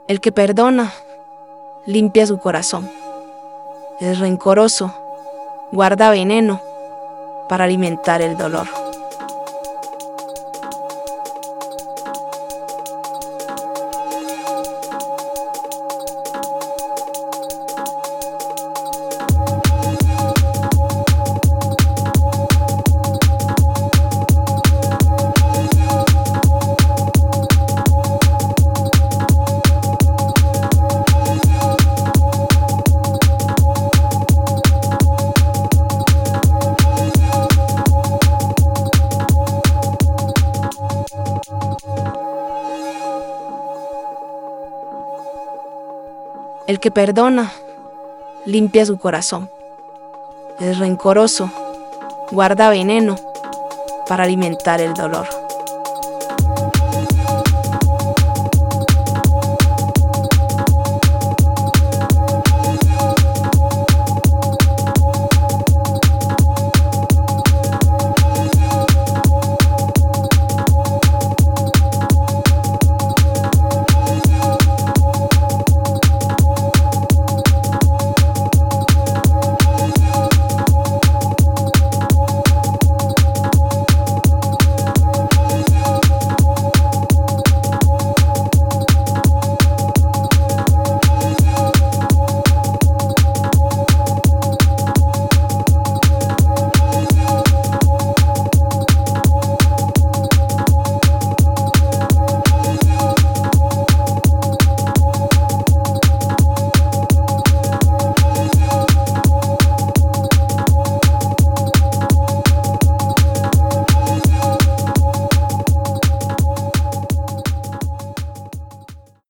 El que perdona, limpia su corazón. El rencoroso, guarda veneno para alimentar el dolor. El que perdona, limpia su corazón. El rencoroso, guarda veneno para alimentar el dolor.